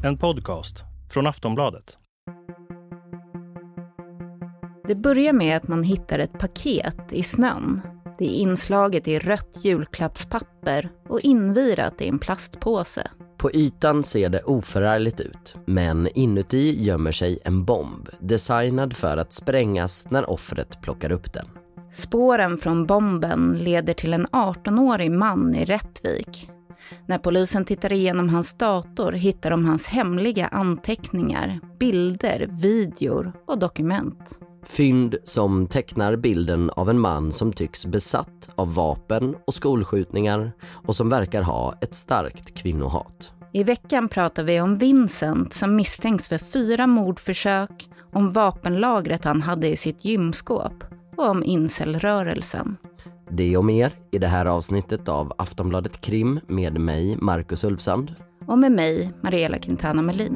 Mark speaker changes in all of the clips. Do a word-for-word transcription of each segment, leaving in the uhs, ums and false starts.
Speaker 1: En podcast från Aftonbladet.
Speaker 2: Det börjar med att man hittar ett paket i snön. Det är inslaget i rött julklappspapper och invirat i en plastpåse.
Speaker 3: På ytan ser det oförargligt ut, men inuti gömmer sig en bomb designad för att sprängas när offret plockar upp den.
Speaker 2: Spåren från bomben leder till en arton-årig man i Rättvik. När polisen tittar igenom hans dator hittar de hans hemliga anteckningar, bilder, videor och dokument.
Speaker 3: Fynd som tecknar bilden av en man som tycks besatt av vapen och skolskjutningar och som verkar ha ett starkt kvinnohat.
Speaker 2: I veckan pratar vi om Vincent som misstänks för fyra mordförsök, om vapenlagret han hade i sitt gymskåp och om incelrörelsen.
Speaker 3: Det och mer i det här avsnittet av Aftonbladet Krim med mig, Marcus Ulfsand.
Speaker 2: Och med mig, Mariella Quintana Melin.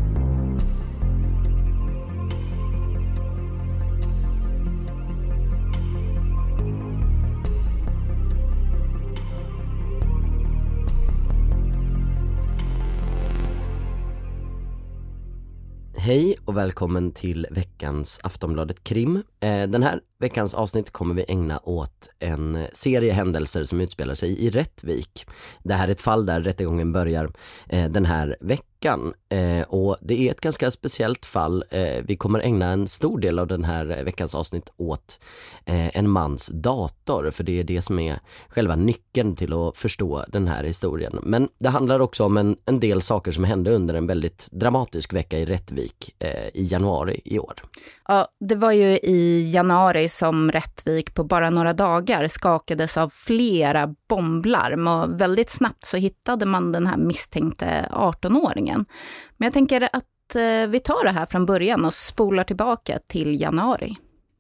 Speaker 3: Hej och välkommen till veckans Aftonbladet Krim. Den här veckans avsnitt kommer vi ägna åt en serie händelser som utspelar sig i Rättvik. Det här är ett fall där rättegången börjar den här veckan. Och det är ett ganska speciellt fall. Vi kommer ägna en stor del av den här veckans avsnitt åt en mans dator. För det är det som är själva nyckeln till att förstå den här historien. Men det handlar också om en, en del saker som hände under en väldigt dramatisk vecka i Rättvik i januari i år.
Speaker 2: Ja, det var ju i januari som Rättvik på bara några dagar skakades av flera bomblarm och väldigt snabbt så hittade man den här misstänkte arton-åringen. Men jag tänker att eh, vi tar det här från början och spolar tillbaka till januari.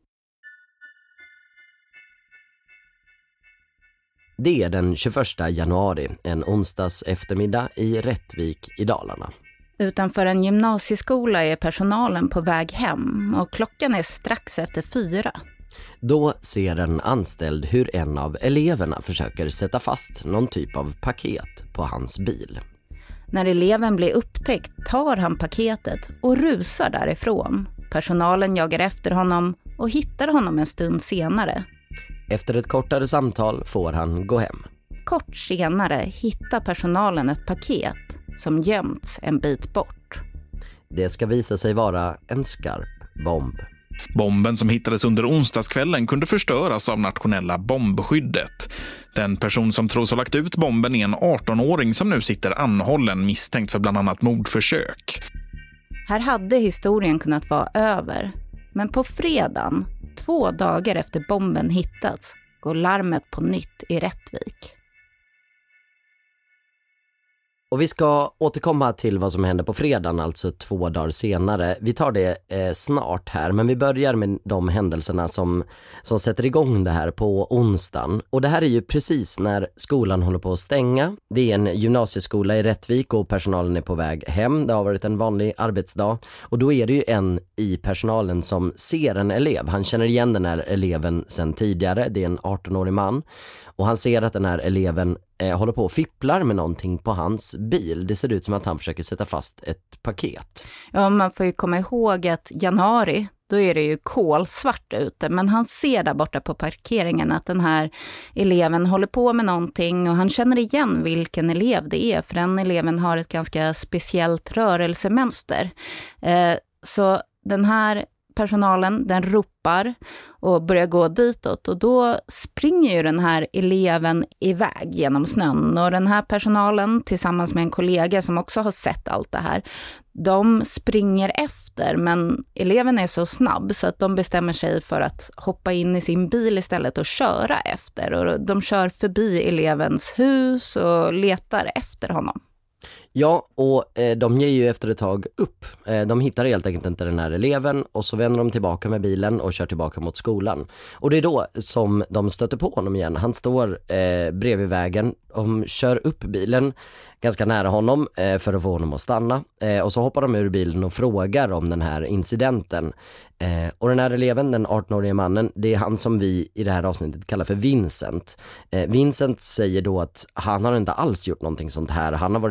Speaker 3: Det är den tjugoförsta januari, en onsdags eftermiddag i Rättvik i Dalarna.
Speaker 2: Utanför en gymnasieskola är personalen på väg hem och klockan är strax efter fyra.
Speaker 3: Då ser en anställd hur en av eleverna försöker sätta fast någon typ av paket på hans bil.
Speaker 2: När eleven blir upptäckt tar han paketet och rusar därifrån. Personalen jagar efter honom och hittar honom en stund senare.
Speaker 3: Efter ett kortare samtal får han gå hem.
Speaker 2: Kort senare hittar personalen ett paket som gömts en bit bort.
Speaker 3: Det ska visa sig vara en skarp bomb.
Speaker 4: Bomben som hittades under onsdagskvällen kunde förstöras av nationella bombskyddet. Den person som tros ha lagt ut bomben är en arton-åring som nu sitter anhållen misstänkt för bland annat mordförsök.
Speaker 2: Här hade historien kunnat vara över. Men på fredagen, två dagar efter bomben hittats, går larmet på nytt i Rättvik.
Speaker 3: Och vi ska återkomma till vad som hände på fredagen, alltså två dagar senare. Vi tar det eh, snart här, men vi börjar med de händelserna som, som sätter igång det här på onsdagen. Och det här är ju precis när skolan håller på att stänga. Det är en gymnasieskola i Rättvik och personalen är på väg hem. Det har varit en vanlig arbetsdag. Och då är det ju en i personalen som ser en elev. Han känner igen den här eleven sedan tidigare. Det är en arton-årig man. Och han ser att den här eleven eh, håller på och fipplar med någonting på hans bil. Det ser ut som att han försöker sätta fast ett paket.
Speaker 2: Ja, man får ju komma ihåg att januari, då är det ju kolsvart ute. Men han ser där borta på parkeringen att den här eleven håller på med någonting. Och han känner igen vilken elev det är. För den eleven har ett ganska speciellt rörelsemönster. Eh, så den här personalen, den ropar och börjar gå ditåt och då springer ju den här eleven iväg genom snön och den här personalen tillsammans med en kollega som också har sett allt det här, de springer efter men eleven är så snabb så att de bestämmer sig för att hoppa in i sin bil istället och köra efter och de kör förbi elevens hus och letar efter honom.
Speaker 3: Ja, och eh, de ger ju efter ett tag upp. Eh, de hittar helt enkelt inte den här eleven och så vänder de tillbaka med bilen och kör tillbaka mot skolan. Och det är då som de stöter på honom igen. Han står eh, bredvid vägen. De kör upp bilen ganska nära honom eh, för att få honom att stanna. Eh, och så hoppar de ur bilen och frågar om den här incidenten. Eh, och den här eleven, den arton-årige mannen, det är han som vi i det här avsnittet kallar för Vincent. Eh, Vincent säger då att han har inte alls gjort någonting sånt här. Han har varit ute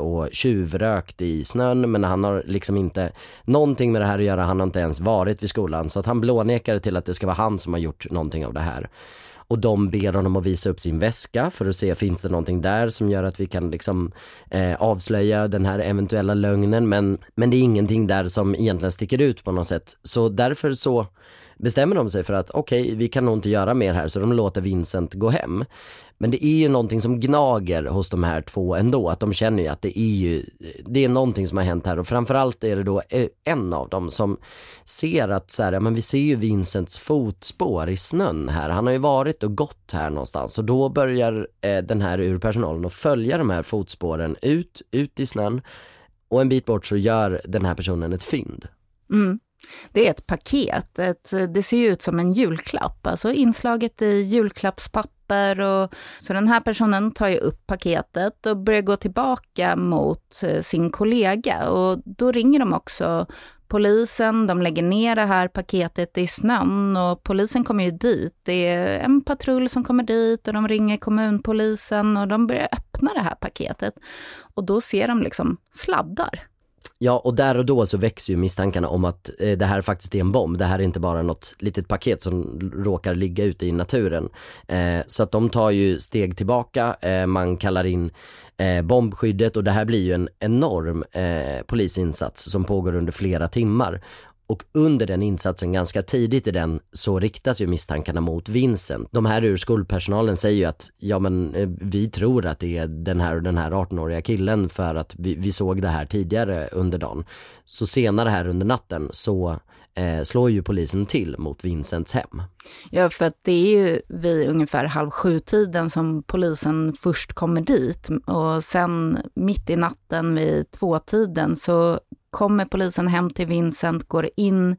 Speaker 3: och tjuvrökt i snön, men han har liksom inte någonting med det här att göra. Han har inte ens varit vid skolan, så att han blånekar till att det ska vara han som har gjort någonting av det här. Och de ber honom att visa upp sin väska för att se, finns det någonting där som gör att vi kan liksom eh, avslöja den här eventuella lögnen. Men, men det är ingenting där som egentligen sticker ut på något sätt. Så därför så bestämmer de sig för att okej, okay, vi kan nog inte göra mer här, så de låter Vincent gå hem. Men det är ju någonting som gnager hos de här två ändå, att de känner ju att det är ju det är någonting som har hänt här, och framförallt är det då en av dem som ser att så här, ja, men vi ser ju Vincents fotspår i snön här, han har ju varit och gått här någonstans, och då börjar eh, den här urpersonalen att följa de här fotspåren ut, ut i snön, och en bit bort så gör den här personen ett fynd.
Speaker 2: Mm. Det är ett paket, ett, det ser ju ut som en julklapp, alltså inslaget i julklappspapper, och så den här personen tar ju upp paketet och börjar gå tillbaka mot sin kollega, och då ringer de också polisen, de lägger ner det här paketet i snön, och polisen kommer ju dit, det är en patrull som kommer dit och de ringer kommunpolisen och de börjar öppna det här paketet, och då ser de liksom sladdar.
Speaker 3: Ja, och där och då så växer ju misstankarna om att eh, det här faktiskt är en bomb. Det här är inte bara något litet paket som råkar ligga ute i naturen. Eh, så att de tar ju steg tillbaka. Eh, man kallar in eh, bombskyddet, och det här blir ju en enorm eh, polisinsats som pågår under flera timmar. Och under den insatsen, ganska tidigt i den, så riktas ju misstankarna mot Vincent. De här ur skolpersonalen säger ju att ja, men vi tror att det är den här och den här arton-åriga killen, för att vi, vi såg det här tidigare under dagen. Så senare här under natten så eh, slår ju polisen till mot Vincents hem.
Speaker 2: Ja, för att det är ju vid ungefär halv sju tiden som polisen först kommer dit, och sen mitt i natten vid tvåtiden så kommer polisen hem till Vincent, går in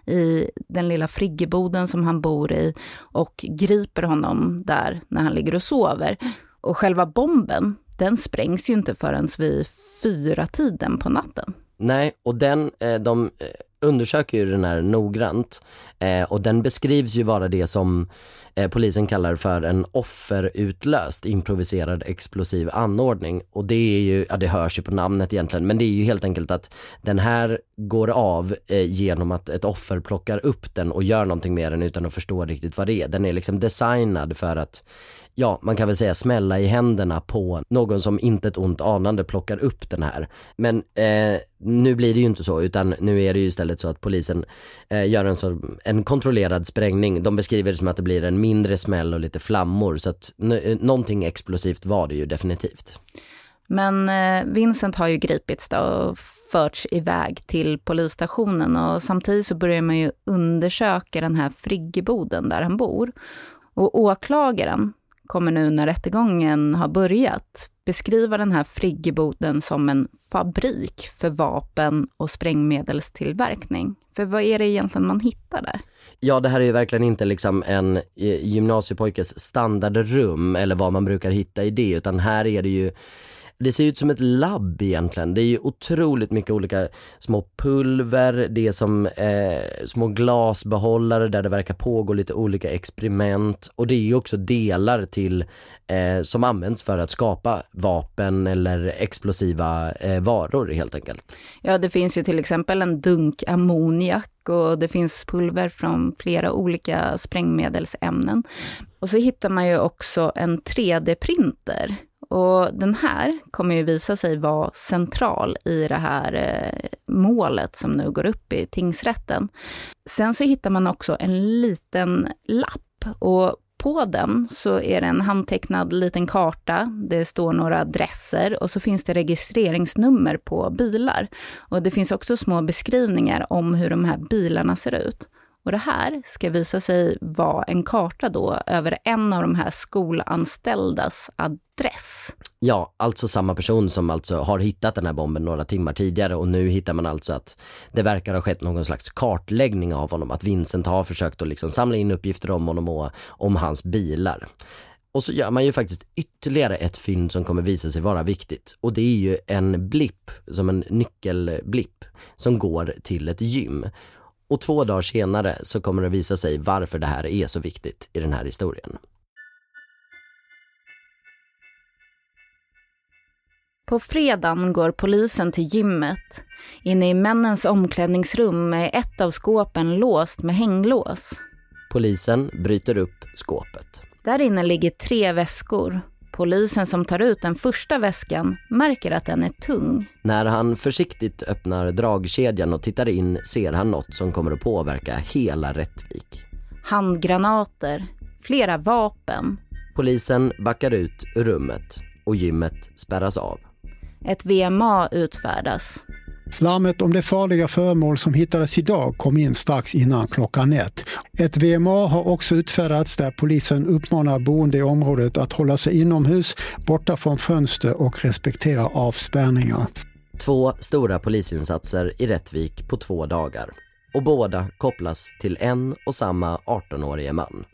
Speaker 2: i den lilla friggeboden som han bor i och griper honom där när han ligger och sover. Och själva bomben, den sprängs ju inte förrän vid fyra tiden på natten.
Speaker 3: Nej, och den, de undersöker ju den här noggrant, och den beskrivs ju vara det som polisen kallar för en offerutlöst improviserad explosiv anordning. Och det är ju, ja, det hörs ju på namnet egentligen, men det är ju helt enkelt att den här går av eh, genom att ett offer plockar upp den och gör någonting med den utan att förstå riktigt vad det är. Den är liksom designad för att, ja, man kan väl säga smälla i händerna på någon som inte ett ont anande plockar upp den här. Men eh, nu blir det ju inte så, utan nu är det ju istället så att polisen eh, gör en, så, en kontrollerad sprängning. De beskriver det som att det blir en mindre smäll och lite flammor, så att n- någonting explosivt var det ju definitivt.
Speaker 2: Men eh, Vincent har ju gripits då och förts iväg till polisstationen, och samtidigt så börjar man ju undersöka den här friggeboden där han bor. Och åklagaren kommer nu när rättegången har börjat beskriva den här friggeboden som en fabrik för vapen och sprängmedelstillverkning. För vad är det egentligen man hittar där?
Speaker 3: Ja, det här är ju verkligen inte liksom en gymnasiepojkes standardrum eller vad man brukar hitta i det, utan här är det ju, det ser ut som ett labb egentligen. Det är ju otroligt mycket olika små pulver, det är som eh, små glasbehållare där det verkar pågå lite olika experiment, och det är ju också delar till eh, som används för att skapa vapen eller explosiva eh, varor helt enkelt.
Speaker 2: Ja, det finns ju till exempel en dunk ammoniak, och det finns pulver från flera olika sprängmedelsämnen. Och så hittar man ju också en tre D-printer. Och den här kommer ju visa sig vara central i det här eh, målet som nu går upp i tingsrätten. Sen så hittar man också en liten lapp, och på den så är det en handtecknad liten karta. Det står några adresser och så finns det registreringsnummer på bilar. Och det finns också små beskrivningar om hur de här bilarna ser ut. Och det här ska visa sig vara en karta då över en av de här skolanställdas adress.
Speaker 3: Ja, alltså samma person som alltså har hittat den här bomben några timmar tidigare, och nu hittar man alltså att det verkar ha skett någon slags kartläggning av honom, att Vincent har försökt att liksom samla in uppgifter om honom och om hans bilar. Och så gör man ju faktiskt ytterligare ett fynd som kommer visa sig vara viktigt, och det är ju en blipp, som en nyckelblipp som går till ett gym. Och två dagar senare så kommer det visa sig varför det här är så viktigt i den här historien.
Speaker 2: På fredagen går polisen till gymmet. Inne i männens omklädningsrum är ett av skåpen låst med hänglås.
Speaker 3: Polisen bryter upp skåpet.
Speaker 2: Där inne ligger tre väskor. Polisen som tar ut den första väskan märker att den är tung.
Speaker 3: När han försiktigt öppnar dragkedjan och tittar in ser han något som kommer att påverka hela Rättvik.
Speaker 2: Handgranater, flera vapen.
Speaker 3: Polisen backar ut ur rummet och gymmet spärras av.
Speaker 2: Ett V M A utfärdas.
Speaker 5: Larmet om det farliga föremål som hittades idag kom in strax innan klockan ett. Ett V M A har också utfärdats där polisen uppmanar boende i området att hålla sig inomhus, borta från fönster och respektera avspärrningar.
Speaker 3: Två stora polisinsatser i Rättvik på två dagar. Och båda kopplas till en och samma arton-årige man.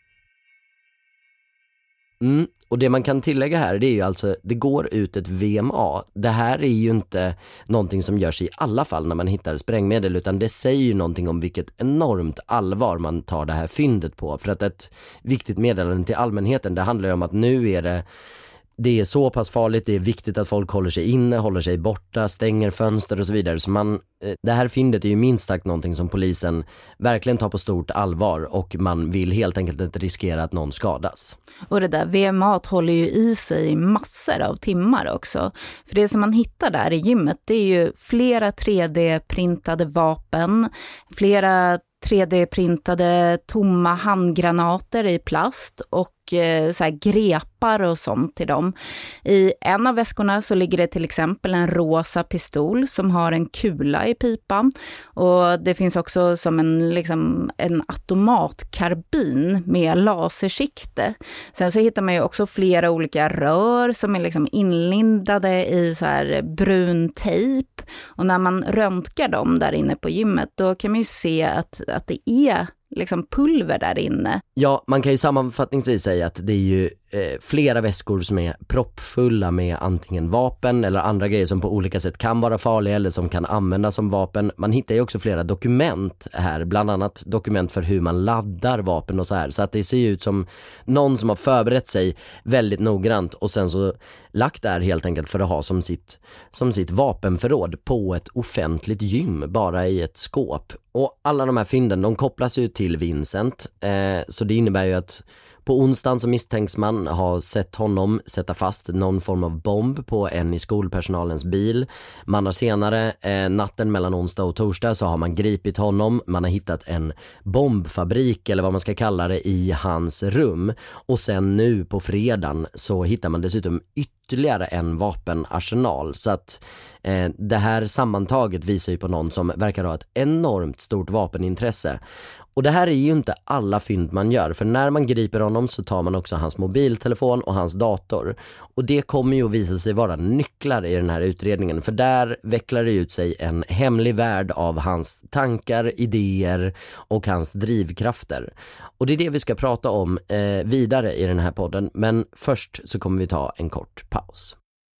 Speaker 3: Mm. Och det man kan tillägga här, det är ju alltså, det går ut ett V M A. Det här är ju inte någonting som görs i alla fall när man hittar sprängmedel, utan det säger ju någonting om vilket enormt allvar man tar det här fyndet på. För att ett viktigt meddelande till allmänheten, det handlar ju om att nu är det Det är så pass farligt, det är viktigt att folk håller sig inne, håller sig borta, stänger fönster och så vidare. Så man, det här fyndet är ju minst sagt någonting som polisen verkligen tar på stort allvar och man vill helt enkelt inte riskera att någon skadas.
Speaker 2: Och det där V M A håller ju i sig massor av timmar också. För det som man hittar där i gymmet, det är ju flera tre D-printade vapen, flera tre D-printade tomma handgranater i plast och eh, så här grepar och sånt till dem. I en av väskorna så ligger det till exempel en rosa pistol som har en kula i pipan. Och det finns också som en, liksom, en automatkarbin med lasersikte. Sen så hittar man ju också flera olika rör som är liksom inlindade i så här brun tejp. Och när man röntgar dem där inne på gymmet, då kan man ju se att, att det är liksom pulver där inne.
Speaker 3: Ja, man kan ju sammanfattningsvis säga att det är ju eh, flera väskor som är proppfulla med antingen vapen eller andra grejer som på olika sätt kan vara farliga eller som kan användas som vapen. Man hittar ju också flera dokument här, bland annat dokument för hur man laddar vapen och så här. Så att det ser ju ut som någon som har förberett sig väldigt noggrant och sen så lagt där helt enkelt för att ha som sitt, som sitt vapenförråd på ett offentligt gym, bara i ett skåp. Och alla de här fynden, de kopplas ju till Vincent. Eh, så det innebär ju att på onsdagen så misstänks man ha sett honom sätta fast någon form av bomb på en i skolpersonalens bil. Man har senare, eh, natten mellan onsdag och torsdag, så har man gripit honom. Man har hittat en bombfabrik eller vad man ska kalla det i hans rum. Och sen nu på fredagen så hittar man dessutom ytterligare en vapenarsenal. Så att eh, det här sammantaget visar ju på någon som verkar ha ett enormt stort vapenintresse. Och det här är ju inte alla fynd man gör, för när man griper honom så tar man också hans mobiltelefon och hans dator. Och det kommer ju att visa sig vara nycklar i den här utredningen, för där vecklar det ut sig en hemlig värld av hans tankar, idéer och hans drivkrafter. Och det är det vi ska prata om eh, vidare i den här podden, men först så kommer vi ta en kort paus.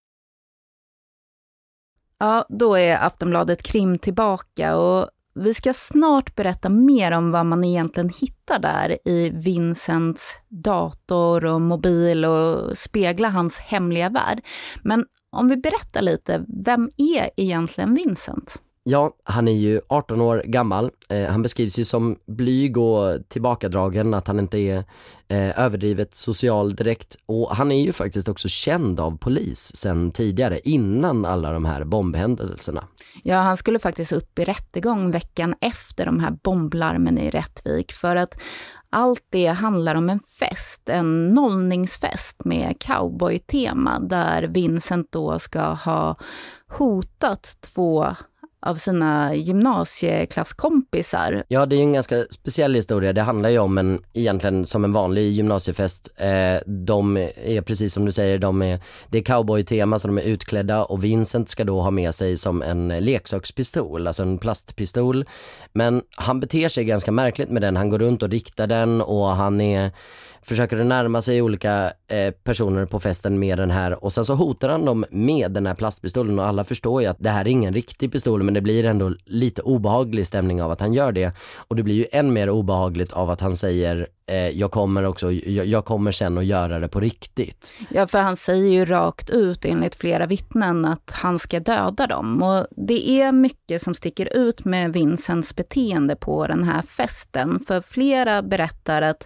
Speaker 2: Ja, då är Aftonbladet Krim tillbaka och vi ska snart berätta mer om vad man egentligen hittar där i Vincents dator och mobil och spegla hans hemliga värld. Men om vi berättar lite, vem är egentligen Vincent?
Speaker 3: Ja, han är ju arton år gammal. Eh, han beskrivs ju som blyg och tillbakadragen, att han inte är eh, överdrivet social direkt. Och han är ju faktiskt också känd av polis sedan tidigare, innan alla de här bombhändelserna.
Speaker 2: Ja, han skulle faktiskt upp i rättegång veckan efter de här bomblarmen i Rättvik, för att allt det handlar om en fest, en nollningsfest med cowboy-tema, där Vincent då ska ha hotat två av sina gymnasieklasskompisar.
Speaker 3: Ja, det är ju en ganska speciell historia. Det handlar ju om en, egentligen som en vanlig gymnasiefest. Eh, de är precis som du säger, de är, det är cowboy-tema, så de är utklädda, och Vincent ska då ha med sig som en leksakspistol, alltså en plastpistol. Men han beter sig ganska märkligt med den. Han går runt och riktar den, och han är försöker närma sig olika eh, personer på festen med den här, och sen så hotar han dem med den här plastpistolen, och alla förstår ju att det här är ingen riktig pistol, men men det blir ändå lite obehaglig stämning av att han gör det. Och det blir ju än mer obehagligt av att han säger eh, jag kommer också, jag, jag kommer sen att göra det på riktigt.
Speaker 2: Ja, för han säger ju rakt ut enligt flera vittnen att han ska döda dem. Och det är mycket som sticker ut med Vincents beteende på den här festen. För flera berättar att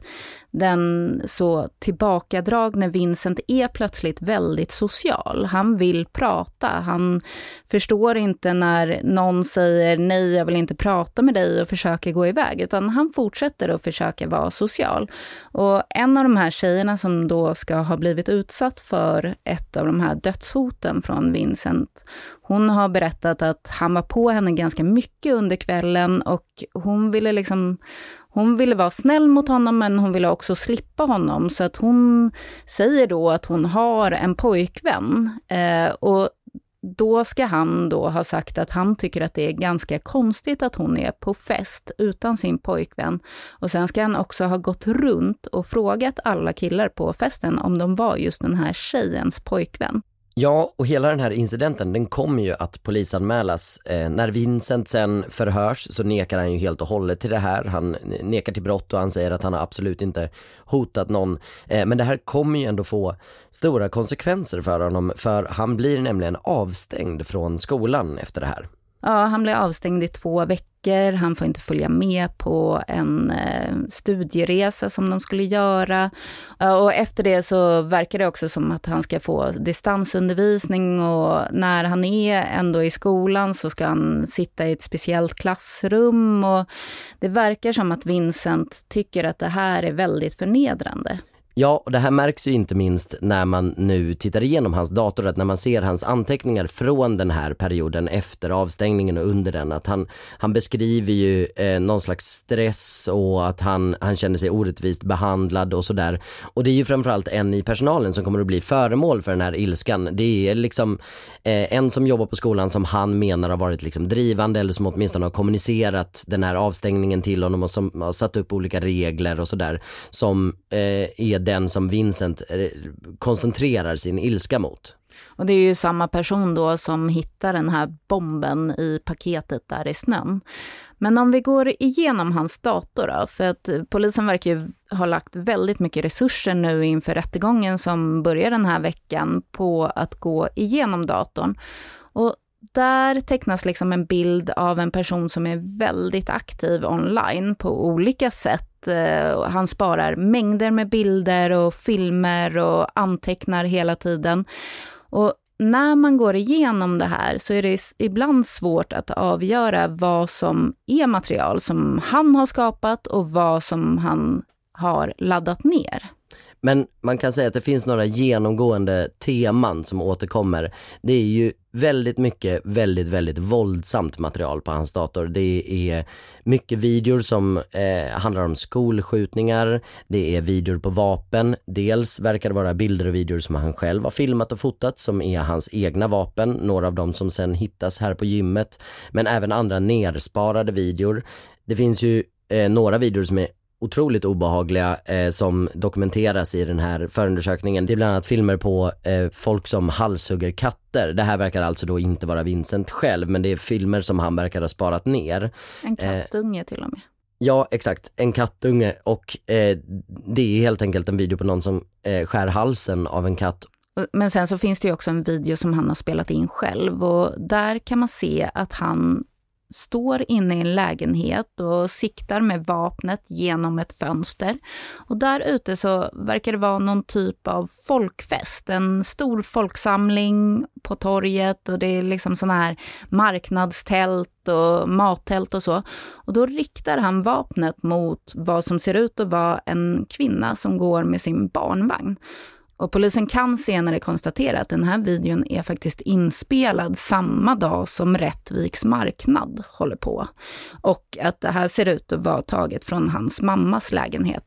Speaker 2: den så tillbakadragne Vincent är plötsligt väldigt social. Han vill prata. Han förstår inte när någon säger nej, jag vill inte prata med dig och försöker gå iväg. Utan han fortsätter att försöka vara social. Och en av de här tjejerna som då ska ha blivit utsatt för ett av de här dödshoten från Vincent, hon har berättat att han var på henne ganska mycket under kvällen och hon ville liksom... Hon ville vara snäll mot honom, men hon ville också slippa honom. Så att hon säger då att hon har en pojkvän. Eh, och då ska han då ha sagt att han tycker att det är ganska konstigt att hon är på fest utan sin pojkvän. Och sen ska han också ha gått runt och frågat alla killar på festen om de var just den här tjejens pojkvän.
Speaker 3: Ja, och hela den här incidenten, den kommer ju att polisanmälas. Eh, när Vincent sen förhörs så nekar han ju helt och hållet till det här. Han nekar till brott och han säger att han har absolut inte hotat någon. Eh, men det här kommer ju ändå få stora konsekvenser för honom, för han blir nämligen avstängd från skolan efter det här.
Speaker 2: Ja, han blir avstängd i två veckor. Han får inte följa med på en eh, studieresa som de skulle göra. Uh, och efter det så verkar det också som att han ska få distansundervisning. Och när han är ändå i skolan så ska han sitta i ett speciellt klassrum. Och det verkar som att Vincent tycker att det här är väldigt förnedrande.
Speaker 3: Ja, och det här märks ju inte minst när man nu tittar igenom hans dator, att när man ser hans anteckningar från den här perioden efter avstängningen och under den, att han, han beskriver ju eh, någon slags stress och att han, han känner sig orättvist behandlad och sådär. Och det är ju framförallt en i personalen som kommer att bli föremål för den här ilskan. Det är liksom eh, en som jobbar på skolan som han menar har varit liksom drivande eller som åtminstone har kommunicerat den här avstängningen till honom och som har satt upp olika regler och sådär, som eh, är den som Vincent koncentrerar sin ilska mot.
Speaker 2: Och det är ju samma person då som hittar den här bomben i paketet där i snön. Men om vi går igenom hans dator då, för att polisen verkar ju ha lagt väldigt mycket resurser nu inför rättegången som börjar den här veckan på att gå igenom datorn. Och där tecknas liksom en bild av en person som är väldigt aktiv online på olika sätt. Han sparar mängder med bilder och filmer och antecknar hela tiden. Och när man går igenom det här så är det ibland svårt att avgöra vad som är material som han har skapat och vad som han har laddat ner.
Speaker 3: Men man kan säga att det finns några genomgående teman som återkommer. Det är ju väldigt mycket, väldigt, väldigt våldsamt material på hans dator. Det är mycket videor som eh, handlar om skolskjutningar. Det är videor på vapen. Dels verkar det vara bilder och videor som han själv har filmat och fotat som är hans egna vapen. Några av dem som sen hittas här på gymmet. Men även andra nersparade videor. Det finns ju eh, några videor som är otroligt obehagliga eh, som dokumenteras i den här förundersökningen. Det är bland annat filmer på eh, folk som halshugger katter. Det här verkar alltså då inte vara Vincent själv, men det är filmer som han verkar ha sparat ner.
Speaker 2: En kattunge eh, till och med.
Speaker 3: Ja, exakt. En kattunge, och eh, det är helt enkelt en video på någon som eh, skär halsen av en katt.
Speaker 2: Men sen så finns det ju också en video som han har spelat in själv, och där kan man se att han står inne i en lägenhet och siktar med vapnet genom ett fönster. Och där ute så verkar det vara någon typ av folkfest. En stor folksamling på torget, och det är liksom sån här marknadstält och mattält och så. Och då riktar han vapnet mot vad som ser ut att vara en kvinna som går med sin barnvagn. Och polisen kan senare konstatera att den här videon är faktiskt inspelad samma dag som Rättviks marknad håller på. Och att det här ser ut att vara taget från hans mammas lägenhet.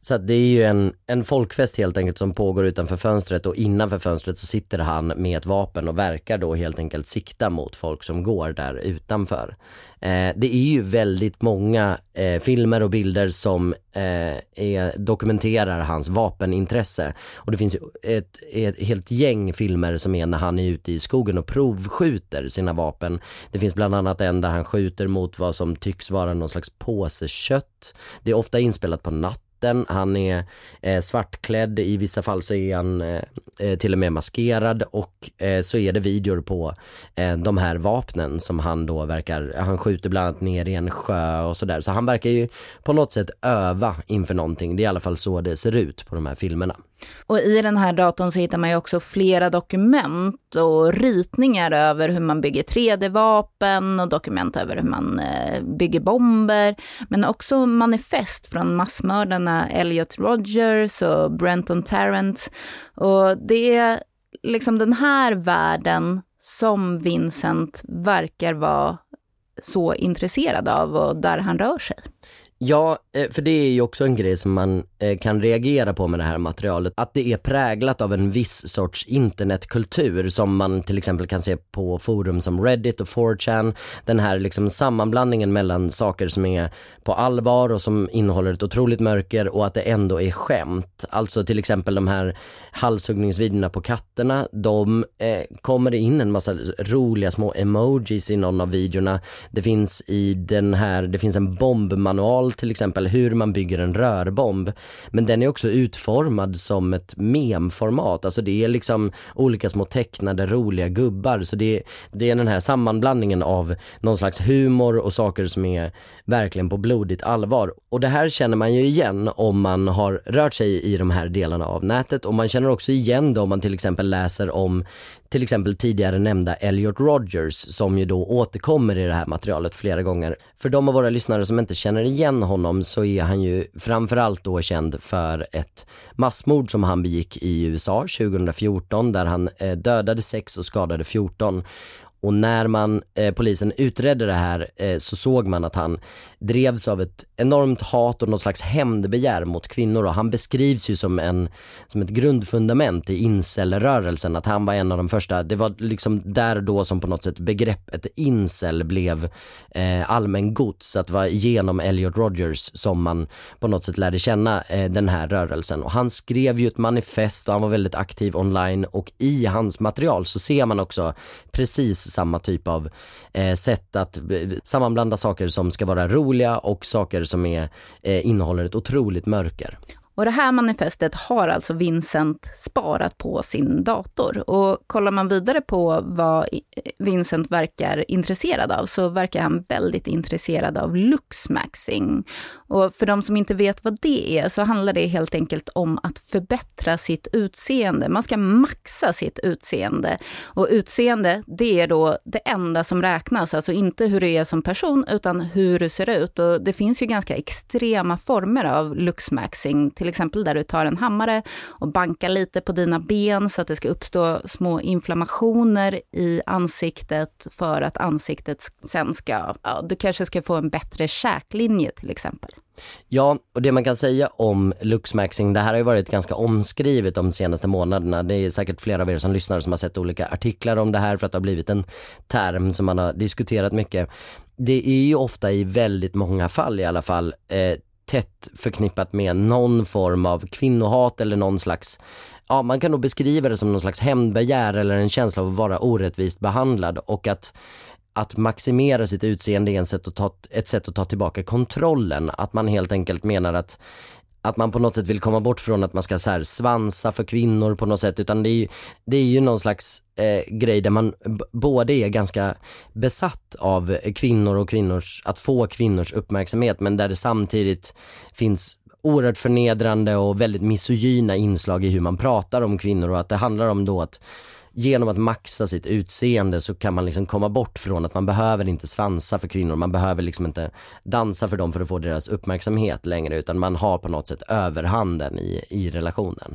Speaker 3: Så att det är ju en, en folkfest helt enkelt som pågår utanför fönstret, och innanför fönstret så sitter han med ett vapen och verkar då helt enkelt sikta mot folk som går där utanför. Eh, det är ju väldigt många eh, filmer och bilder som eh, är, dokumenterar hans vapenintresse, och det finns ju ett, ett helt gäng filmer som är när han är ute i skogen och provskjuter sina vapen. Det finns bland annat en där han skjuter mot vad som tycks vara någon slags påsekött. Det är ofta inspelat på natt. Han är eh, svartklädd, i vissa fall så är han eh, till och med maskerad, och eh, så är det videor på eh, de här vapnen som han då verkar, han skjuter bland annat ner i en sjö och sådär. Så han verkar ju på något sätt öva inför någonting. Det är i alla fall så det ser ut på de här filmerna.
Speaker 2: Och i den här datorn så hittar man ju också flera dokument och ritningar över hur man bygger tre D-vapen och dokument över hur man eh, bygger bomber. Men också manifest från massmördarna Elliot Rodgers och Brenton Tarrant. Och det är liksom den här världen som Vincent verkar vara så intresserad av och där han rör sig.
Speaker 3: Ja, för det är ju också en grej som man kan reagera på med det här materialet. Att det är präglat av en viss sorts internetkultur som man till exempel kan se på forum som Reddit och four chan. Den här liksom sammanblandningen mellan saker som är på allvar och som innehåller ett otroligt mörker, och att det ändå är skämt. Alltså till exempel de här halshuggningsvideorna på katterna. De eh, kommer det in en massa roliga små emojis i någon av videorna. Det finns i den här, det finns en bombmanual till exempel, hur man bygger en rörbomb, men den är också utformad som ett memformat, alltså det är liksom olika små tecknade roliga gubbar, så det, det är den här sammanblandningen av någon slags humor och saker som är verkligen på blodigt allvar, och det här känner man ju igen om man har rört sig i de här delarna av nätet, och man känner också igen det om man till exempel läser om till exempel tidigare nämnda Elliot Rodgers, som ju då återkommer i det här materialet flera gånger. För de av våra lyssnare som inte känner igen honom så är han ju framförallt då känd för ett massmord som han begick i U S A tjugohundrafjorton, där han dödade sex och skadade fjorton. Och när man, eh, polisen utredde det här eh, så såg man att han drevs av ett enormt hat och något slags hämndbegär mot kvinnor, och han beskrivs ju som, en, som ett grundfundament i incel-rörelsen, att han var en av de första. Det var liksom där då som på något sätt begreppet incel blev eh, allmän gods, att det var genom Elliot Rodgers som man på något sätt lärde känna eh, den här rörelsen, och han skrev ju ett manifest och han var väldigt aktiv online, och i hans material så ser man också precis samma typ av eh, sätt att eh, sammanblanda saker som ska vara roliga och saker som är, eh, innehåller ett otroligt mörker.
Speaker 2: Och det här manifestet har alltså Vincent sparat på sin dator. Och kollar man vidare på vad Vincent verkar intresserad av, så verkar han väldigt intresserad av luxmaxing. Och för de som inte vet vad det är, så handlar det helt enkelt om att förbättra sitt utseende. Man ska maxa sitt utseende. Och utseende, det är då det enda som räknas. Alltså inte hur du är som person, utan hur du ser ut. Och det finns ju ganska extrema former av luxmaxing, till exempel där du tar en hammare och bankar lite på dina ben så att det ska uppstå små inflammationer i ansiktet för att ansiktet sen ska, ja, du kanske ska få en bättre käklinje till exempel.
Speaker 3: Ja, och det man kan säga om luxmaxing, det här har ju varit ganska omskrivet de senaste månaderna. Det är säkert flera av er som lyssnar som har sett olika artiklar om det här, för att det har blivit en term som man har diskuterat mycket. Det är ju ofta i väldigt många fall i alla fall eh, tätt förknippat med någon form av kvinnohat eller någon slags, ja, man kan nog beskriva det som någon slags hämndbegär eller en känsla av att vara orättvist behandlad, och att att maximera sitt utseende är ett sätt att ta, ett sätt att ta tillbaka kontrollen, att man helt enkelt menar att att man på något sätt vill komma bort från att man ska så här svansa för kvinnor på något sätt, utan det är ju, det är ju någon slags eh, grej där man b- både är ganska besatt av kvinnor och kvinnors, att få kvinnors uppmärksamhet, men där det samtidigt finns oerhört förnedrande och väldigt misogyna inslag i hur man pratar om kvinnor, och att det handlar om då att genom att maxa sitt utseende så kan man liksom komma bort från att man behöver inte svansa för kvinnor, man behöver liksom inte dansa för dem för att få deras uppmärksamhet längre, utan man har på något sätt överhanden i, i relationen.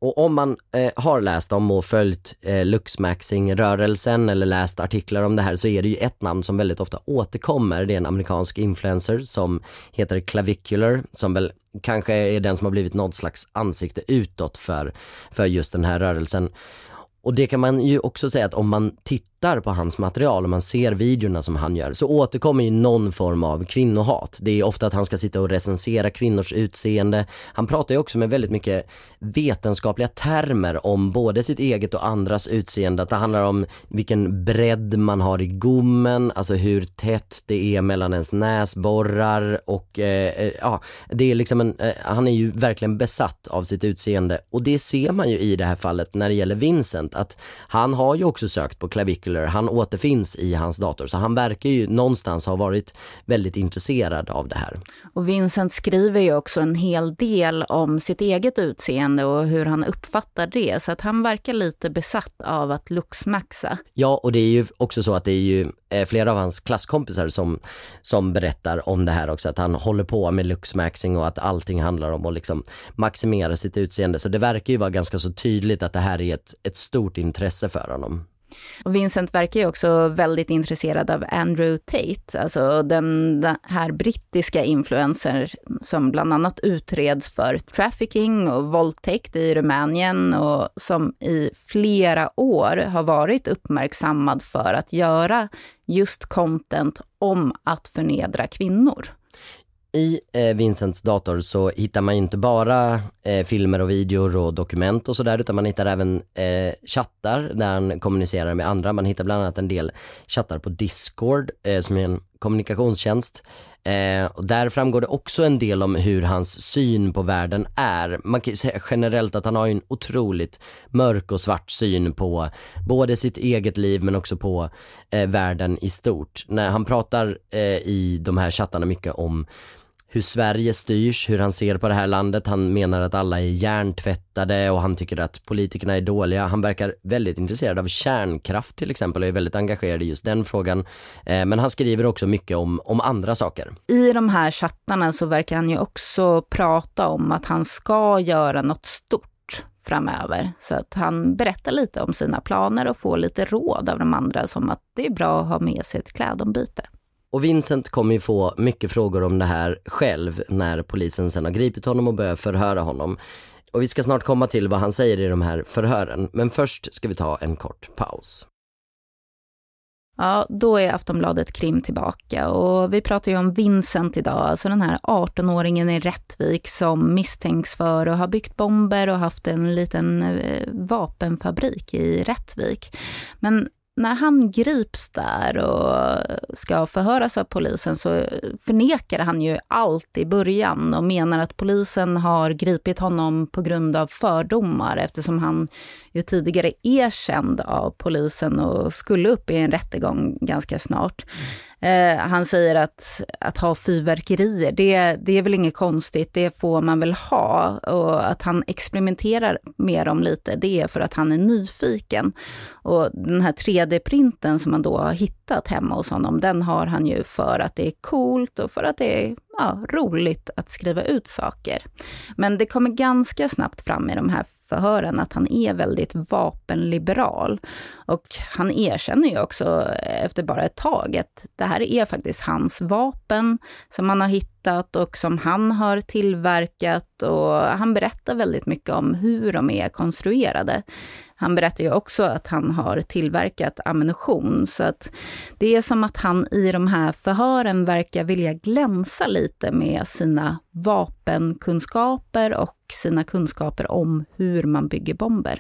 Speaker 3: Och om man eh, har läst om och följt eh, Luxmaxing-rörelsen eller läst artiklar om det här, så är det ju ett namn som väldigt ofta återkommer. Det är en amerikansk influencer som heter Clavicular, som väl kanske är den som har blivit något slags ansikte utåt för, för just den här rörelsen. Och det kan man ju också säga att om man tittar på hans material och man ser videorna som han gör, så återkommer ju någon form av kvinnohat. Det är ofta att han ska sitta och recensera kvinnors utseende. Han pratar ju också med väldigt mycket vetenskapliga termer om både sitt eget och andras utseende. Att det handlar om vilken bredd man har i gommen, alltså hur tätt det är mellan ens näsborrar och eh, ja, det är liksom en, eh, han är ju verkligen besatt av sitt utseende, och det ser man ju i det här fallet när det gäller Vincent, att han har ju också sökt på Clavicular, han återfinns i hans dator, så han verkar ju någonstans ha varit väldigt intresserad av det här.
Speaker 2: Och Vincent skriver ju också en hel del om sitt eget utseende och hur han uppfattar det, så att han verkar lite besatt av att luxmaxa.
Speaker 3: Ja, och det är ju också så att det är ju eh, flera av hans klasskompisar som, som berättar om det här också, att han håller på med luxmaxing och att allting handlar om att liksom maximera sitt utseende, så det verkar ju vara ganska så tydligt att det här är ett, ett stort intresse för honom.
Speaker 2: Och Vincent verkar ju också väldigt intresserad av Andrew Tate, alltså den, den här brittiska influencer som bland annat utreds för trafficking och våldtäkt i Rumänien och som i flera år har varit uppmärksammad för att göra just content om att förnedra kvinnor.
Speaker 3: I eh, Vincents dator så hittar man inte bara eh, filmer och videor och dokument och sådär, utan man hittar även eh, chattar där han kommunicerar med andra. Man hittar bland annat en del chattar på Discord eh, som är en kommunikationstjänst. Eh, och där framgår det också en del om hur hans syn på världen är. Man kan säga generellt att han har en otroligt mörk och svart syn på både sitt eget liv men också på eh, världen i stort. När han pratar eh, i de här chattarna mycket om hur Sverige styrs, hur han ser på det här landet. Han menar att alla är hjärntvättade och han tycker att politikerna är dåliga. Han verkar väldigt intresserad av kärnkraft till exempel och är väldigt engagerad i just den frågan. Eh, men han skriver också mycket om, om andra saker.
Speaker 2: I de här chattarna så verkar han ju också prata om att han ska göra något stort framöver. Så att han berättar lite om sina planer och får lite råd av de andra, som att det är bra att ha med sig ett klädombyte.
Speaker 3: Och Vincent kommer ju få mycket frågor om det här själv när polisen sen har gripit honom och börjar förhöra honom. Och vi ska snart komma till vad han säger i de här förhören. Men först ska vi ta en kort paus.
Speaker 2: Ja, då är Aftonbladet Krim tillbaka och vi pratar ju om Vincent idag, alltså den här arton-åringen i Rättvik som misstänks för att ha byggt bomber och haft en liten eh, vapenfabrik i Rättvik. Men när han grips där och ska förhöras av polisen så förnekar han ju allt i början och menar att polisen har gripit honom på grund av fördomar, eftersom han ju tidigare är känd av polisen och skulle upp i en rättegång ganska snart. Eh, han säger att, att ha fyrverkerier, det, det är väl inget konstigt, det får man väl ha, och att han experimenterar med dem lite, det är för att han är nyfiken. Och den här tre D-printen som man då har hittat hemma hos honom, den har han ju för att det är coolt och för att det är ja, roligt att skriva ut saker. Men det kommer ganska snabbt fram i de här förhören att han är väldigt vapenliberal, och han erkänner ju också efter bara ett tag att det här är faktiskt hans vapen som han har hittat och som han har tillverkat, och han berättar väldigt mycket om hur de är konstruerade. Han berättar ju också att han har tillverkat ammunition, så att det är som att han i de här förhören verkar vilja glänsa lite med sina vapenkunskaper och sina kunskaper om hur man bygger bomber.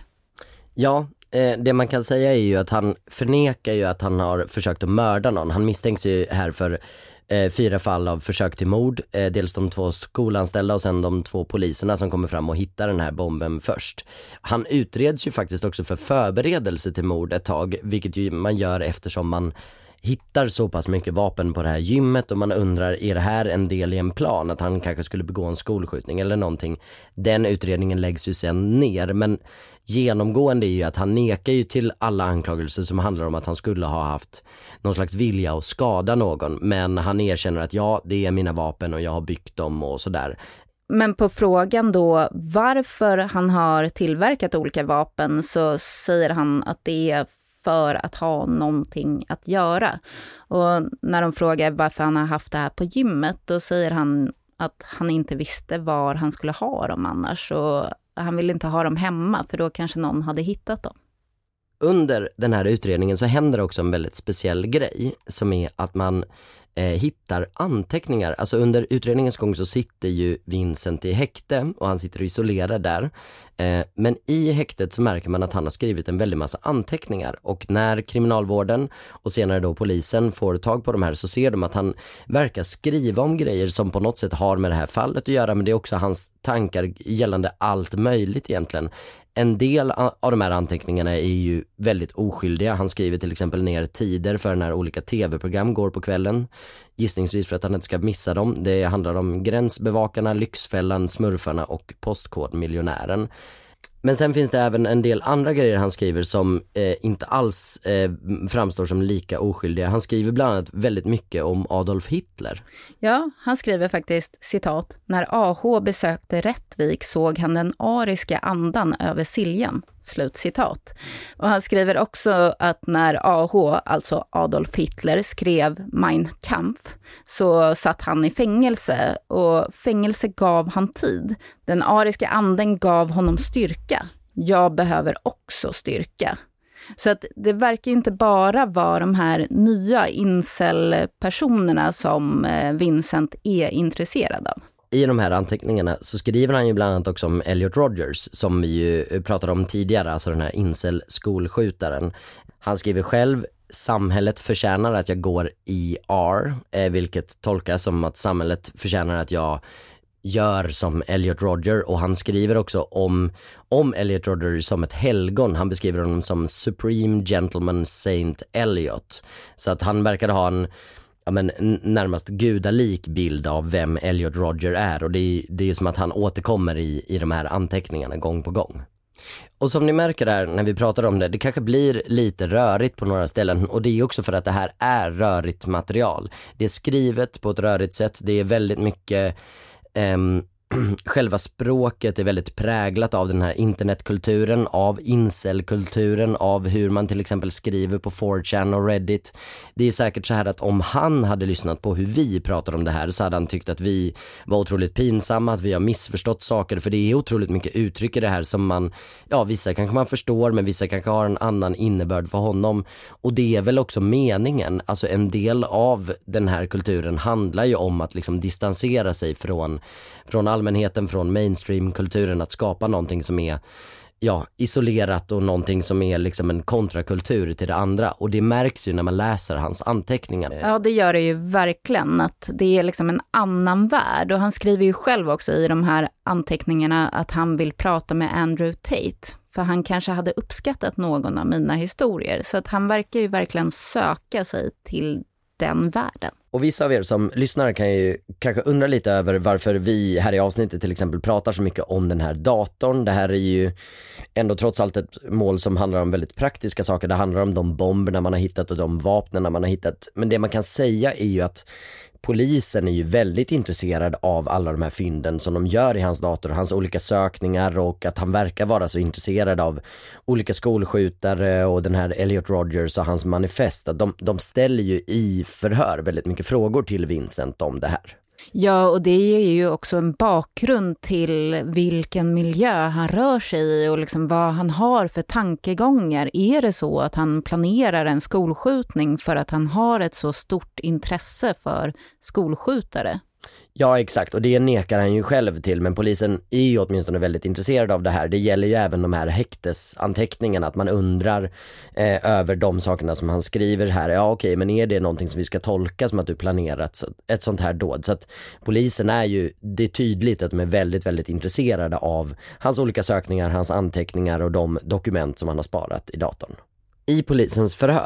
Speaker 3: Ja, eh, det man kan säga är ju att han förnekar ju att han har försökt att mörda någon. Han misstänks ju här för eh, fyra fall av försök till mord. Eh, dels de två skolanställda och sen de två poliserna som kommer fram och hittar den här bomben först. Han utreds ju faktiskt också för förberedelse till mord ett tag, vilket ju man gör eftersom man hittar så pass mycket vapen på det här gymmet och man undrar, är det här en del i en plan att han kanske skulle begå en skolskjutning eller någonting. Den utredningen läggs ju sen ner, men genomgående är ju att han nekar ju till alla anklagelser som handlar om att han skulle ha haft någon slags vilja att skada någon, men han erkänner att ja, det är mina vapen och jag har byggt dem och sådär.
Speaker 2: Men på frågan då varför han har tillverkat olika vapen så säger han att det är för att ha någonting att göra. Och när de frågar varför han har haft det här på gymmet, då säger han att han inte visste var han skulle ha dem annars. Och han ville inte ha dem hemma för då kanske någon hade hittat dem.
Speaker 3: Under den här utredningen så händer också en väldigt speciell grej som är att man eh, hittar anteckningar. Alltså under utredningens gång så sitter ju Vincent i häkte och han sitter isolerad där. Eh, men i häktet så märker man att han har skrivit en väldigt massa anteckningar och när kriminalvården och senare då polisen får tag på de här så ser de att han verkar skriva om grejer som på något sätt har med det här fallet att göra, men det är också hans tankar gällande allt möjligt egentligen. En del av de här anteckningarna är ju väldigt oskyldiga. Han skriver till exempel ner tider för när olika tv-program går på kvällen. Gissningsvis för att han inte ska missa dem. Det handlar om Gränsbevakarna, Lyxfällan, Smurfarna och Postkodmiljonären. Men sen finns det även en del andra grejer han skriver som eh, inte alls eh, framstår som lika oskyldiga. Han skriver bland annat väldigt mycket om Adolf Hitler.
Speaker 2: Ja, han skriver faktiskt, citat, när A H besökte Rättvik såg han den ariska andan över Siljan, slut citat. Och han skriver också att när A H, alltså Adolf Hitler, skrev Mein Kampf så satt han i fängelse och fängelse gav han tid. Den ariska anden gav honom styrka. Jag behöver också styrka. Så att det verkar ju inte bara vara de här nya incel-personerna som Vincent är intresserad av.
Speaker 3: I de här anteckningarna så skriver han ju bland annat också om Elliot Rodgers som vi ju pratade om tidigare, alltså den här incel-skolskjutaren. Han skriver själv: samhället förtjänar att jag går I R, eh, vilket tolkas som att samhället förtjänar att jag gör som Elliot Rodger. Och han skriver också om, om Elliot Rodger som ett helgon. Han beskriver honom som Supreme Gentleman Saint Elliot. Så att han verkar ha en ja, men, närmast gudalik bild av vem Elliot Rodger är. Och det är, det är som att han återkommer i, i de här anteckningarna gång på gång. Och som ni märker där när vi pratar om det, det kanske blir lite rörigt på några ställen, och det är också för att det här är rörigt material. Det är skrivet på ett rörigt sätt, det är väldigt mycket um, själva språket är väldigt präglat av den här internetkulturen, av incelkulturen, av hur man till exempel skriver på four chan och Reddit. Det är säkert så här att om han hade lyssnat på hur vi pratar om det här så hade han tyckt att vi var otroligt pinsamma, att vi har missförstått saker, för det är otroligt mycket uttryck i det här som man, ja vissa kanske man förstår men vissa kanske har en annan innebörd för honom, och det är väl också meningen. Alltså en del av den här kulturen handlar ju om att liksom distansera sig från, från allmänheten, från mainstream-kulturen, att skapa någonting som är ja, isolerat och någonting som är liksom en kontrakultur till det andra. Och det märks ju när man läser hans anteckningar.
Speaker 2: Ja, det gör det ju verkligen, att det är liksom en annan värld. Och han skriver ju själv också i de här anteckningarna att han vill prata med Andrew Tate. För han kanske hade uppskattat någon av mina historier. Så att han verkar ju verkligen söka sig till den världen.
Speaker 3: Och vissa av er som lyssnar kan ju kanske undra lite över varför vi här i avsnittet till exempel pratar så mycket om den här datorn. Det här är ju ändå trots allt ett mål som handlar om väldigt praktiska saker. Det handlar om de bomberna man har hittat och de vapnen man har hittat. Men det man kan säga är ju att polisen är ju väldigt intresserad av alla de här fynden som de gör i hans dator, hans olika sökningar, och att han verkar vara så intresserad av olika skolskjutare och den här Elliot Rodgers och hans manifest. De, de ställer ju i förhör väldigt mycket frågor till Vincent om det här.
Speaker 2: Ja, och det ger ju också en bakgrund till vilken miljö han rör sig i och liksom vad han har för tankegångar. Är det så att han planerar en skolskjutning för att han har ett så stort intresse för skolskjutare?
Speaker 3: Ja, exakt. Och det nekar han ju själv till, men polisen är ju åtminstone väldigt intresserad av det här. Det gäller ju även de här häktesanteckningarna, att man undrar eh, över de sakerna som han skriver här. Ja, okej, men är det någonting som vi ska tolka som att du planerat så, ett sånt här dåd? Så att polisen är ju, det är tydligt att de är väldigt, väldigt intresserade av hans olika sökningar, hans anteckningar och de dokument som han har sparat i datorn. I polisens förhör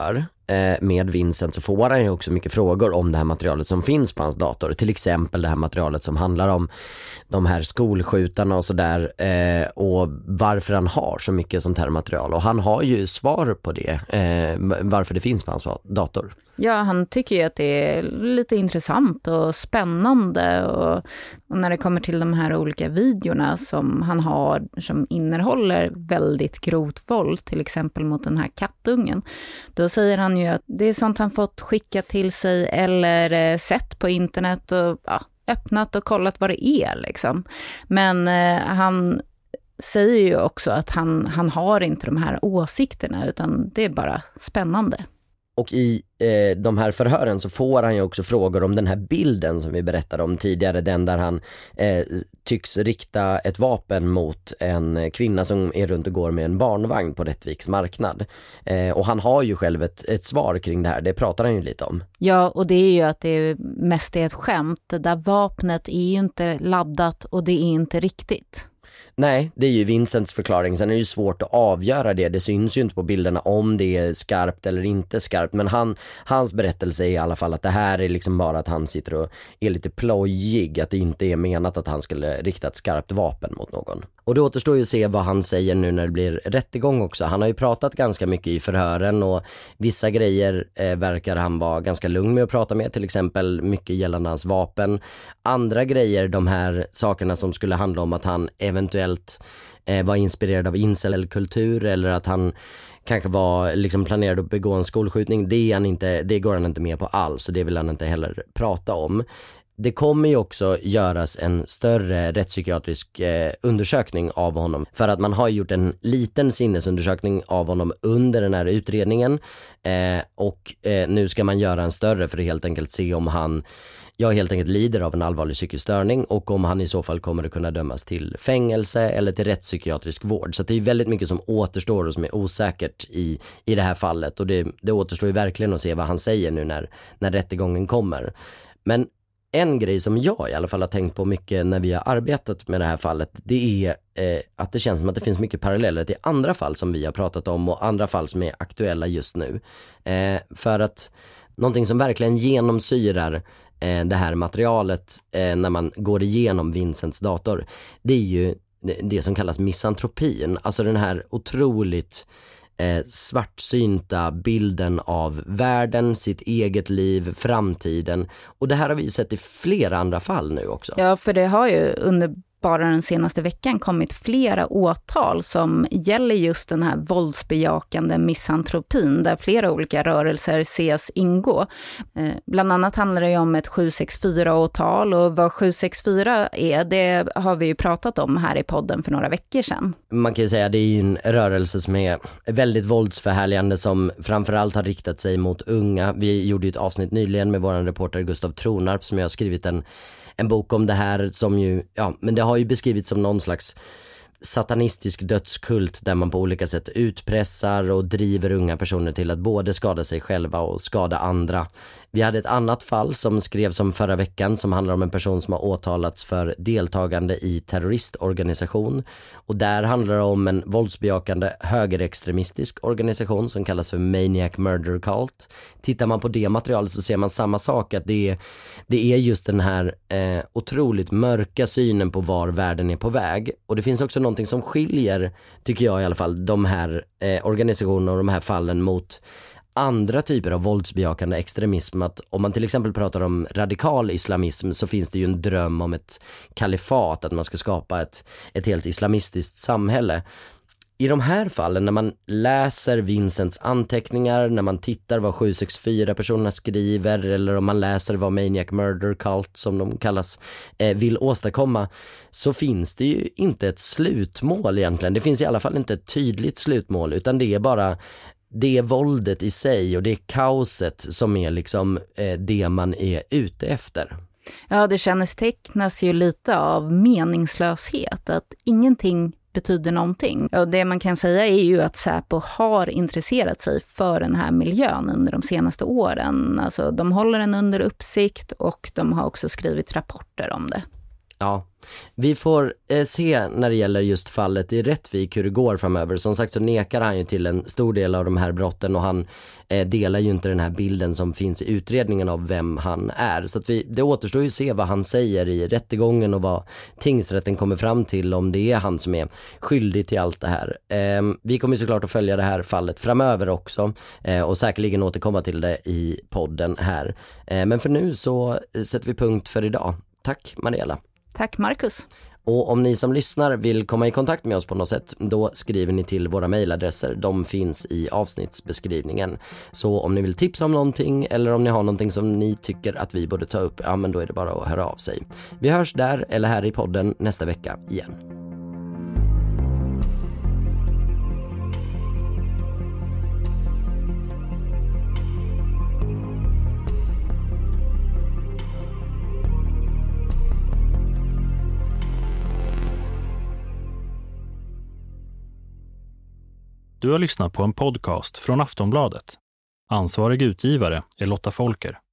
Speaker 3: eh, med Vincent så får han ju också mycket frågor om det här materialet som finns på hans dator. Till exempel det här materialet som handlar om de här skolskjutarna och sådär eh, och varför han har så mycket sånt här material. Och han har ju svar på det, eh, varför det finns på hans dator.
Speaker 2: Ja, han tycker ju att det är lite intressant och spännande och, och när det kommer till de här olika videorna som han har som innehåller väldigt grovt våld, till exempel mot den här kattungen, då säger han ju att det är sånt han fått skicka till sig eller eh, sett på internet och ja, öppnat och kollat vad det är liksom. Men eh, han säger ju också att han, han har inte de här åsikterna utan det är bara spännande.
Speaker 3: Och i eh, de här förhören så får han ju också frågor om den här bilden som vi berättade om tidigare. Den där han eh, tycks rikta ett vapen mot en kvinna som är runt och går med en barnvagn på Rättviks marknad. Eh, och han har ju själv ett, ett svar kring det här. Det pratar han ju lite om.
Speaker 2: Ja, och det är ju att det mest är ett skämt. Det där vapnet är ju inte laddat och det är inte riktigt.
Speaker 3: Nej, det är ju Vincents förklaring. Sen är det ju svårt att avgöra det. Det syns ju inte på bilderna om det är skarpt eller inte skarpt. Men han, hans berättelse är i alla fall att det här är liksom bara att han sitter och är lite plojig. Att det inte är menat att han skulle rikta ett skarpt vapen mot någon. Och det återstår ju att se vad han säger nu när det blir rättegång också. Han har ju pratat ganska mycket i förhören och vissa grejer eh, verkar han vara ganska lugn med att prata med. Till exempel mycket gällande hans vapen. Andra grejer, de här sakerna som skulle handla om att han eventuellt eh, var inspirerad av incelkultur eller att han kanske var liksom planerad att begå en skolskjutning. Det, är han inte, det går han inte med på alls så det vill han inte heller prata om. Det kommer ju också göras en större rättspsykiatrisk eh, undersökning av honom. För att man har gjort en liten sinnesundersökning av honom under den här utredningen. Eh, och eh, nu ska man göra en större för att helt enkelt se om han jag helt enkelt lider av en allvarlig psykisk störning och om han i så fall kommer att kunna dömas till fängelse eller till rättspsykiatrisk vård. Så det är väldigt mycket som återstår och som är osäkert i, i det här fallet. Och det, det återstår ju verkligen att se vad han säger nu när, när rättegången kommer. Men en grej som jag i alla fall har tänkt på mycket när vi har arbetat med det här fallet, det är eh, att det känns som att det finns mycket paralleller till andra fall som vi har pratat om och andra fall som är aktuella just nu. Eh, för att någonting som verkligen genomsyrar eh, det här materialet eh, när man går igenom Vincents dator, det är ju det, det som kallas misantropin. Alltså den här otroligt Eh, svartsynta bilden av världen, sitt eget liv, framtiden. Och det här har vi sett i flera andra fall nu också.
Speaker 2: Ja, för det har ju under bara den senaste veckan kommit flera åtal som gäller just den här våldsbejakande misantropin där flera olika rörelser ses ingå. Eh, bland annat handlar det ju om ett sju sex fyra-åtal och vad sju sex fyra är, det har vi ju pratat om här i podden för några veckor sedan.
Speaker 3: Man kan ju säga att det är ju en rörelse som är väldigt våldsförhärligande som framförallt har riktat sig mot unga. Vi gjorde ju ett avsnitt nyligen med vår reporter Gustav Tronarp som jag har skrivit en En bok om det här som ju, ja, men det har ju beskrivits som någon slags satanistisk dödskult där man på olika sätt utpressar och driver unga personer till att både skada sig själva och skada andra. Vi hade ett annat fall som skrevs om förra veckan som handlar om en person som har åtalats för deltagande i terroristorganisation. Och där handlar det om en våldsbejakande högerextremistisk organisation som kallas för Maniac Murder Cult. Tittar man på det materialet så ser man samma sak, att det är, det är just den här eh, otroligt mörka synen på var världen är på väg. Och det finns också någonting som skiljer, tycker jag i alla fall, de här eh, organisationerna och de här fallen mot andra typer av våldsbejakande extremism. Att om man till exempel pratar om radikal islamism så finns det ju en dröm om ett kalifat, att man ska skapa ett, ett helt islamistiskt samhälle. I de här fallen, när man läser Vincents anteckningar, när man tittar vad sju sex fyra-personerna skriver eller om man läser vad Maniac Murder Cult, som de kallas, eh, vill åstadkomma, så finns det ju inte ett slutmål egentligen. Det finns i alla fall inte ett tydligt slutmål, utan det är bara det är våldet i sig och det är kaoset som är liksom eh, det man är ute efter.
Speaker 2: Ja, det kännetecknas ju lite av meningslöshet, att ingenting betyder någonting. Och det man kan säga är ju att Säpo har intresserat sig för den här miljön under de senaste åren. Alltså de håller den under uppsikt och de har också skrivit rapporter om det.
Speaker 3: Ja, vi får eh, se när det gäller just fallet i Rättvik hur det går framöver. Som sagt så nekar han ju till en stor del av de här brotten och han eh, delar ju inte den här bilden som finns i utredningen av vem han är. Så att vi, det återstår ju att se vad han säger i rättegången och vad tingsrätten kommer fram till, om det är han som är skyldig till allt det här. Eh, vi kommer såklart att följa det här fallet framöver också eh, och säkerligen återkomma till det i podden här. Eh, men för nu så sätter vi punkt för idag. Tack Mariella.
Speaker 2: Tack Marcus.
Speaker 3: Och om ni som lyssnar vill komma i kontakt med oss på något sätt, då skriver ni till våra mejladresser. De finns i avsnittsbeskrivningen. Så om ni vill tipsa om någonting eller om ni har någonting som ni tycker att vi borde ta upp, ja men då är det bara att höra av sig. Vi hörs där eller här i podden nästa vecka igen.
Speaker 1: Du har lyssnat på en podcast från Aftonbladet. Ansvarig utgivare är Lotta Folker.